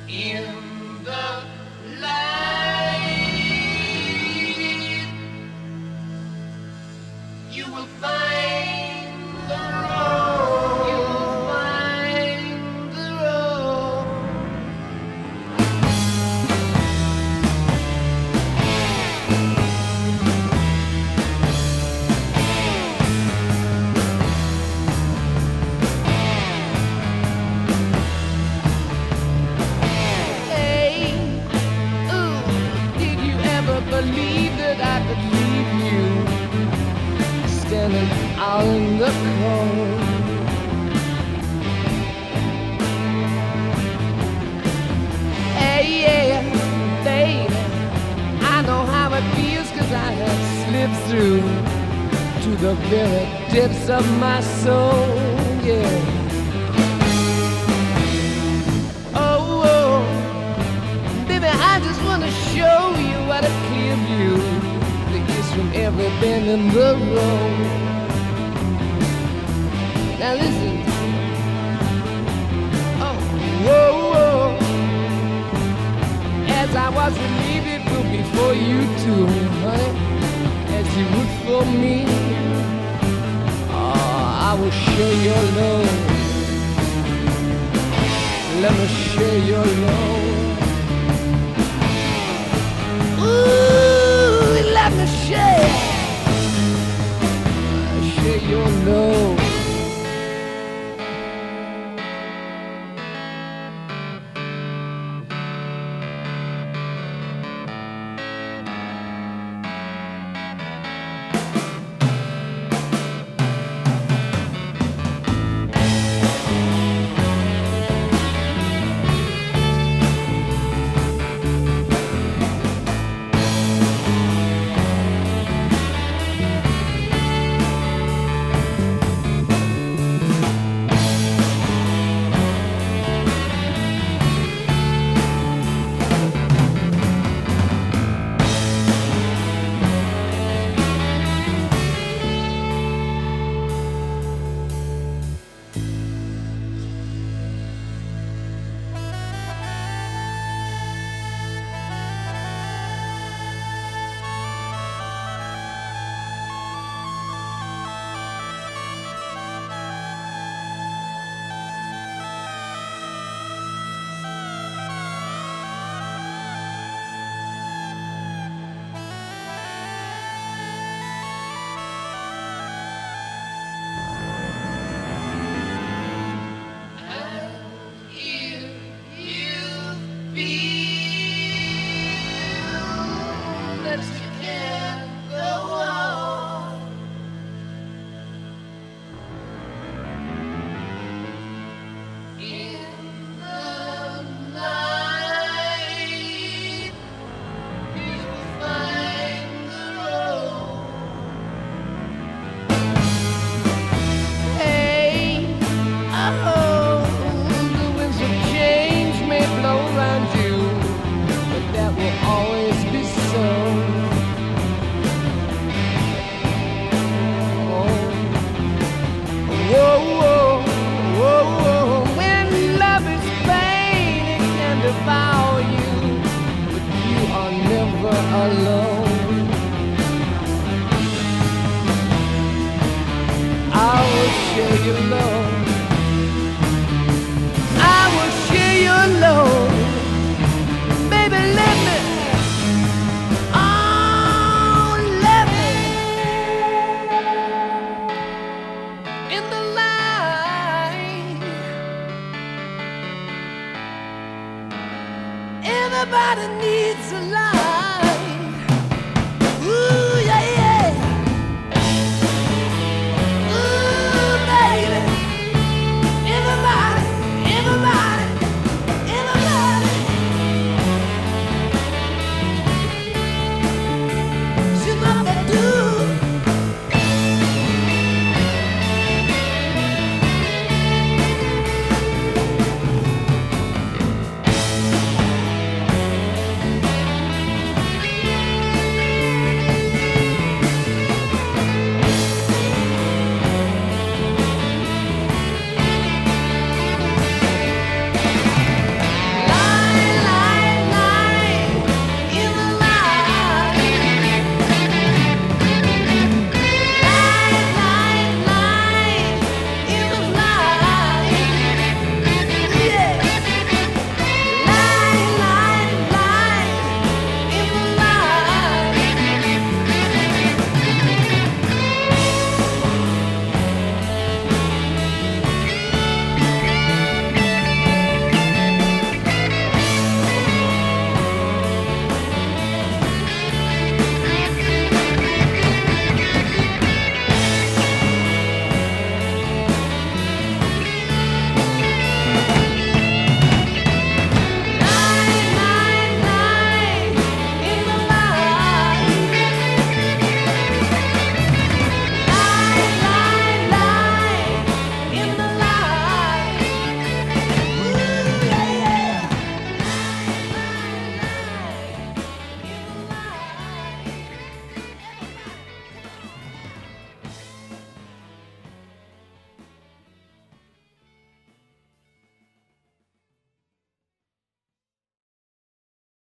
in the light. You will find the road. You will find the road. Hey, ooh, did you ever believe that I could leave you standing out in the cold? Hey, yeah, baby, I know how it feels 'cause I have slipped through to the very depths of my soul, yeah. Oh, oh, baby, I just wanna show you what a clear view there is from every bend in the road. Now listen. Oh, whoa, whoa. As I was relieved before you too, honey, as you would for me. Oh, I will share your love. Let me share your love. Ooh, let me share your love. Alone, I will share your love. I will share your love. Baby, let me. Oh, let me. In the light. Everybody needs a light. Ooh.